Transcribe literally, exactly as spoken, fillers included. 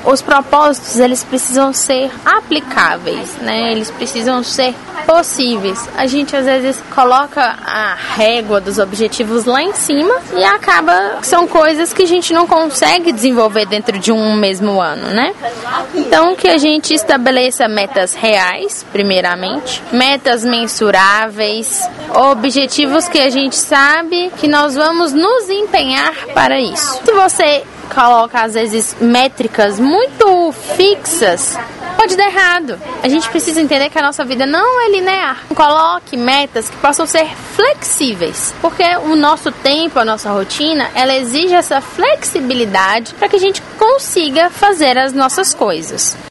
os propósitos, eles precisam ser aplicáveis, né? Eles precisam ser possíveis. A gente às vezes coloca a régua dos objetivos lá em cima e acaba que são coisas que a gente não consegue desenvolver dentro de um mesmo ano, né? Então que a gente estabeleça metas reais, primeiramente, metas mensuráveis, objetivos que a gente sabe que nós vamos nos empenhar para isso. Se você coloca às vezes métricas muito fixas, pode dar errado. A gente precisa entender que a nossa vida não é linear. Coloque metas que possam ser flexíveis, porque o nosso tempo, a nossa rotina, ela exige essa flexibilidade para que a gente consiga fazer as nossas coisas.